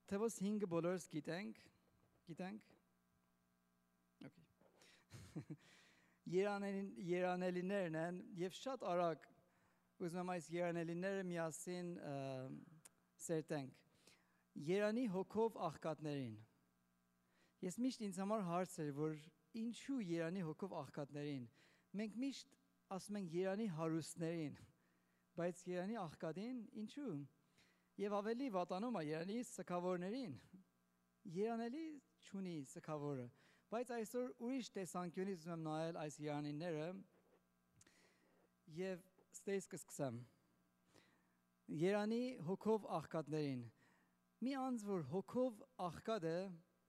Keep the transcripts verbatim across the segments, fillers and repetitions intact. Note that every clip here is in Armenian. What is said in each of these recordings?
Մատթեոս հինգը բոլորս գիտենք, գիտենք, okay. Երանելիներն են և շատ արագ ուզում եմ այս երանելիները միասին սերտենք։ Երանի հոգով աղքատներին։ Ես միշտ ինձ համար հարց էր, որ ինչու երանի հոգով աղքատներին։ Մենք միշտ ասում ենք երանի հարուստներին, բայց երանի աղքատին ինչու։ Եվ ավելի վատանում է երանի սգավորներին։ Երանելի չունի սգավորը, բայց այսօր ուրիշ տեսանկյունից ուզում եմ նայել այս երանիները և ստեյս կսկսեմ։ Երանի հոգով աղքատներին։ Մի անձ, որ հոգով աղքատ է,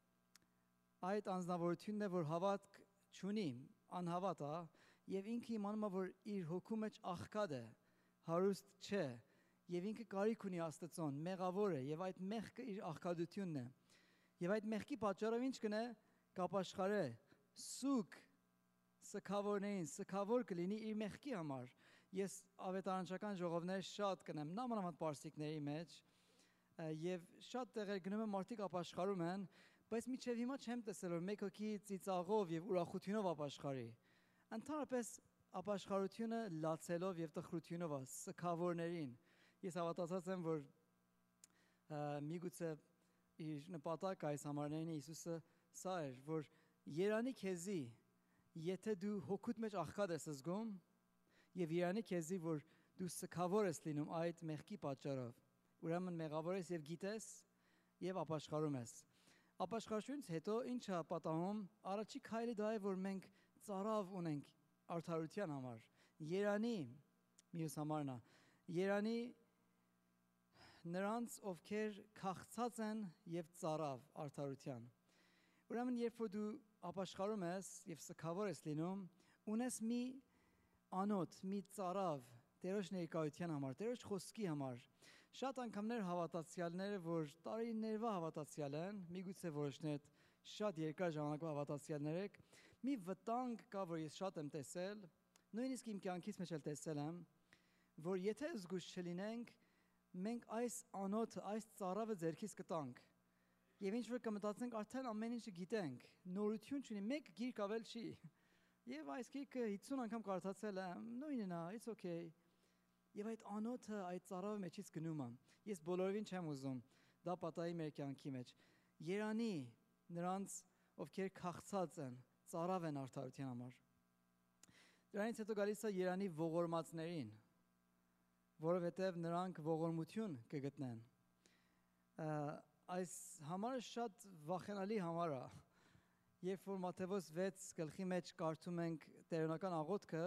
այդ անձնավորությունն է, որ հավատք չունի, անհավատ է, և ինքը իմանում է, որ իր հոգու մեջ աղքատ է, հարուստ չէ, և ինքը կարիք ունի Աստծուն, մեղավոր է, և այդ մեղքը իր աղքատությունն է։ Եվ այդ մեղքի պատճառով ինչ կնե, կապաշխարե, սուգ սգավորներին, սգավոր կլինի իր մեղքի համար։ Ես ավետարանչական ժողովներ շատ կնեմ, նամանավանդ պարսիկների մեջ, և շատ տեղեր գնում եմ մարդիկ ապաշխարում են, բայց մինչև հիմա չեմ տեսել, որ մեկ հոգի ծիծաղով և ուրախությունով ապաշխարի։ Ընդհանրապես ապաշխարությունը լացելով և տխրությունով է, սգավորներին։ Ես հավատացած եմ, որ միգուցե իր նպատակը այս համարներին Հիսուսը սա էր, որ երանի քեզի, եթե դու հոգուտ մեջ աղքատ ես զգում, և երանի քեզի, որ դու սգավոր ես լինում այդ մեղքի պատճառով, ուրեմն մեղավոր ես և գիտես և ապաշխարում ես։ Ապաշխարությունից հետո ինչ է պատահում, առաջի քայլը դա է, որ մենք ծարավ ունենք արդարության համար։ Երանի, մյուս համարն է, երանի նրանց, ովքեր քաղցած են և ծարավ արդարության։ Ուրեմն, երբ որ դու ապաշխարում ես և սգավոր ես լինում, ունես մի անոթ, մի ծարավ Տերոջ ներկայության համար, Տերոջ խոսքի համար։ Շատ անգամներ հավատացյալները, որ տարիներվա հավատացյալ են, միգուցե որոշներ շատ երկար ժամանակվա հավատացյալներ եք, մի վտանգ կա, որ ես շատ եմ տեսել, նույնիսկ իմ կյանքից մեջ էլ տեսել եմ, որ եթե զգույշ չլինենք, մենք այս անոթը, այս ծարավը ձեռքից կտանք։ Եվ ինչ որ կմտածենք, արդեն ամեն ինչը գիտենք, նորություն չունի, մեկ գիրք ավել չի։ Եվ այս գիրքը հիսուն անգամ կարդացել եմ, նույնն է, it's okay։ Եվ այդ անոթը, այդ ծարավը մեջից գնում է։ Ես բոլորովին չեմ ուզում դա պատահի մեր կյանքի մեջ։ Երանի նրանց, ովքեր քաղցած են, ծարավ են արդարության համար։ Դրանից հետո գալիս է երանի ողորմածներին, որովհետև նրանք ողորմություն կգտնեն։ Այս համարը շատ վախենալի համար է։ Երբ որ Մատթեոս վեց գլխի մեջ կարդում ենք տերոնական աղոթքը,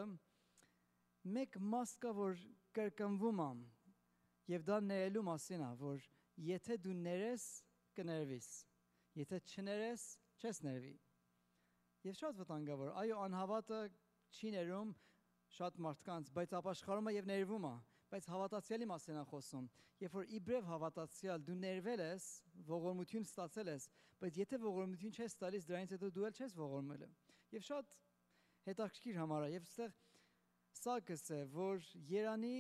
մեկ մաս կա, որ կրկնվում է, և դա ներելու մասին է, որ եթե դու ներես, կներվիս, եթե չներես, չես ներվի։ Եվ շատ վտանգավոր, այո, անհավատը չի ներում շատ մարդկանց, բայց ապաշխարում է և ներվում է, բայց հավատացյալի մասին է խոսում։ Երբ որ իբրև հավատացյալ դու ներվել ես, ողորմություն ստացել ես, բայց եթե ողորմություն չես տալիս, դրանից հետո դու էլ չես ողորմել։ Եվ շատ հետաքրքիր համար է, եւ այստեղ սա կսե, որ երանի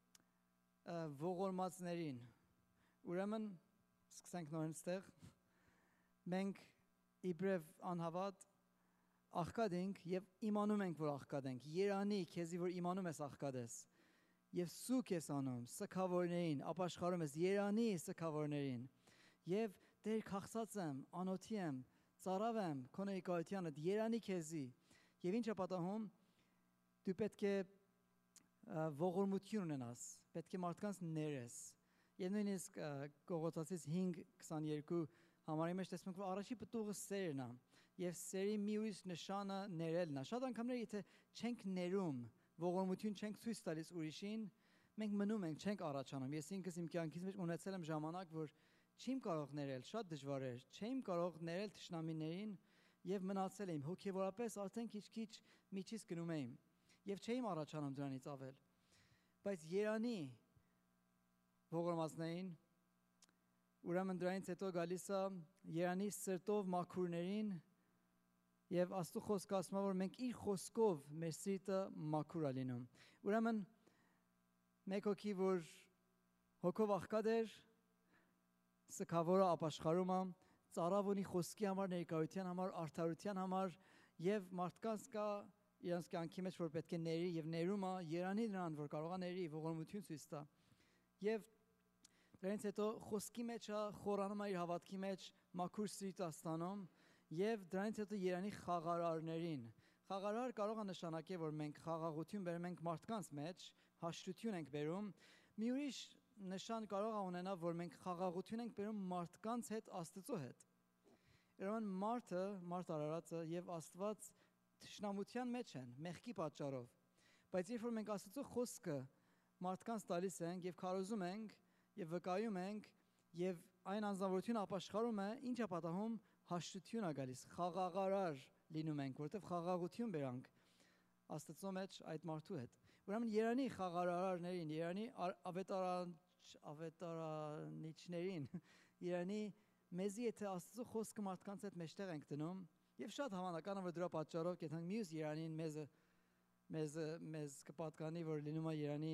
ողորմածներին, ուրեմն սկսենք նորեն այստեղ, մենք իբրև անհավատ աղքատ ենք և իմանում ենք, որ աղքատ ենք, երանի քեզի, որ իմանում ես աղքատ ես, և սուգ ես անում, սգավորներին, ապաշխարում ես, երանի սգավորներին, և Տեր քաղցած եմ, անոթի եմ, ծարավ եմ, քո ներկայությանդ, երանի քեզի, և ինչ է պատահում, դու պետք է ողորմություն ունենաս, պետք է մարդկանց ներես, և նույնիսկ Կողոթացիս հինգ քսաներկու համարի մեջ տեսնում ենք, որ առաջի պտուղը սերն է, և սերի մի ուրիշ նշանը ներելն է։ Շատ անգամներ, եթե չենք ներում, ողորմություն չենք ցույց տալիս ուրիշին, մենք մնում ենք, չենք առաջանում։ Ես ինքս իմ կյանքից մեջ ունեցել եմ ժամանակ, որ չեմ կարող ներել, շատ դժվար էր, չեմ կարող ներել թշնամիներին և մնացել եմ, հոգևորապես արդեն քիչ-քիչ միջից գնում եմ և չէիմ առաջանում դրանից ավել։ Բայց երանի ողորմածներին, ուրեմն դրանից հետո գալիս է երանի սրտով մաքուրներին, և Աստծո խոսքը ասում է, որ մենք իր խոսքով մեր սիրտը մաքուր է լինում։ Ուրեմն մեկ հոգի, որ հոգով աղքատ էր, Սքավորը ապաշխարում է, ծարավ ունի խոսքի համար, ներկայության համար, արդարության համար եւ մարդկանց կա իրենց կյանքի մեջ որ պետք է ների եւ ներումը Երանի նրան որ կարող է ների ողորմություն ցույց տա եւ դրանից հետո խոսքի մեջ է խորանում է իր հավատքի մեջ մաքուր սիրտ աստանում եւ դրանից հետո Երանի խաղարարներին խաղարար կարող է նշանակել որ մենք խաղաղություն բերում ենք մարդկանց մեջ հաշտություն ենք բերում մի ուրիշ նշան կարող է ունենալ որ մենք խաղաղություն ենք բերում մարդկանց հետ Աստծո հետ Ուրեմն մարդը մարդ արարածը եւ Աստված Թշնամության մեջ են, մեղքի պատճառով, բայց երբ որ մենք Աստծո խոսքը մարդկանց տալիս ենք եւ քարոզում ենք եւ վկայում ենք եւ այն անձնավորությունը ապաշխարում է, ինչ է պատահում հաշտություն է գալիս, խաղաղարար լինում ենք, որովհետեւ խաղաղություն բերանք Աստծո մեջ այդ մարդու հետ։ Ուրեմն Երանի խաղաղարարներին, Երանի ավետարանչ ավետարանիչներին, Երանի մեզի եթե Աստծո խոսքը մարդկանց հետ մեջտեղ ենք դնում Եվ շատ հավանական է, որ դրա պատճառով կեթանք մյուս Երանին մեզ մեզ մեզ կպատկանի, որ լինում է Երանի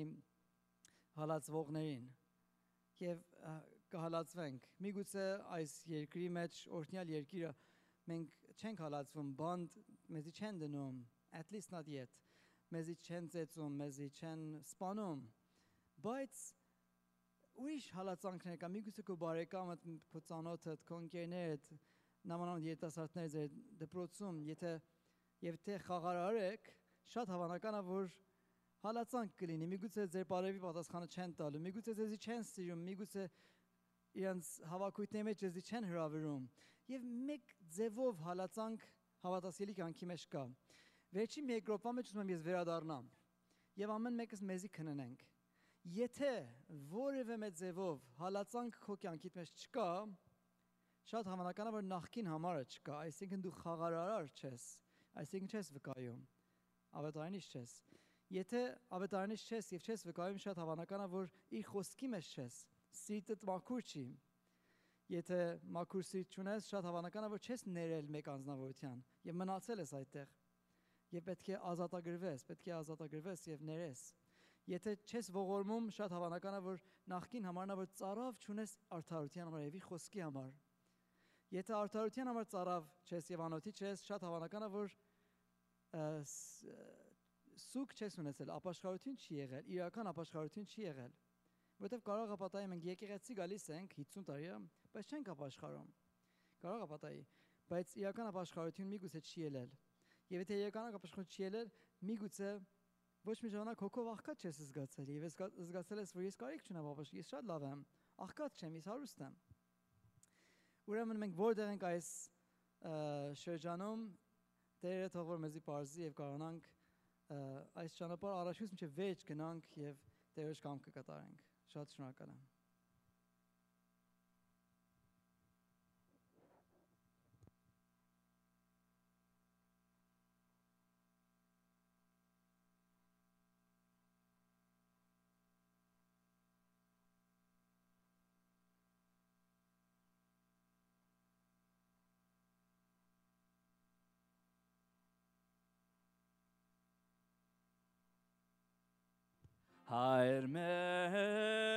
հալածվողներին եւ կհալածվենք։ Միգուցե այս երկրի մեջ օրհնյալ երկիրը մենք չենք հալածվում, բանդ մեզի չեն դնում, at least not yet, մեզի չեն ծեծում, մեզի չեն սպանում, բայց ուրիշ հալածանքներ կա, միգուցե քո բարեկամդ, քո ծանոթդ, քո ընկերներդ Նամանավանդ երիտասարդներ ձեր դպրոցում, եթե եւ թե խաղարար եք, շատ հավանական է, որ հալածանք կլինի, միգուցե ձեր բարևի պատասխանը չեն տալու, միգուցե ձեզի չեն սիրում, միգուցե իրենց հավաքույթների մեջ ձեզի չեն հրավիրում, եւ մեկ ձևով հալածանք հավատացյալի կյանքի մեջ կա։ Վերջին մի երկրորդ մեջ ուզում եմ ես վերադառնամ եւ ամեն մեկս մեզի քննենք։ Եթե որևէ մեծ ձևով հալածանք քո կյանքիդ մեջ չկա, Շատ հավանական է, որ նախքին համարը չկա, այսինքն դու խաղարարար չես, այսինքն չես վկայում, ավետարանիչ չես։ Եթե ավետարանիչ չես եւ չես վկայում, շատ հավանական է, որ իր խոսքի մեջ չես, սիրտդ մաքուր չի։ Եթե մաքուր սիրտ չունես, շատ հավանական է, որ չես ներել մեկ անձնավորության եւ մնացել ես այդտեղ։ Եվ պետք է ազատագրվես, պետք է ազատագրվես եւ ներես։ Եթե չես ողորմում, շատ հավանական է, որ նախքին համարն է, որ ծարավ չունես արդարության համար եւ իր խոսքի համար։ Եթե արդարության համար ծարավ չես եւ անոթի չես, շատ հավանական է, որ սուկ չես ունեցել, ապաշխարություն չի եղել, իրական ապաշխարություն չի եղել։ Որտեւ կարող է պատահի մենք եկեղեցի գալիս ենք հիսուն տարի, բայց չենք ապաշխարում։ Կարող է պատահի, բայց իրական ապաշխարություն միգուցե չի ելել։ Եվ եթե իրական ապաշխարություն չի ելել, միգուցե ոչ մի ժամանակ հոգով աղքատ չես զգացել եւ ես զգացել ես, որ ես կարիք չունեմ ապաշխարել, ես շատ լավ եմ, աղքատ չեմ, ես հարուստ եմ։ Ուրեմն մենք որտեղ ենք այս շրջանում Տերը թող որ մեզի բարձի եւ կարողանանք այս ճանապարհը առաջուց մինչեւ վեճ գնանք եւ Տերոջ կամքը կատարենք։ Շատ շնորհակալ եմ։ Հայր մեր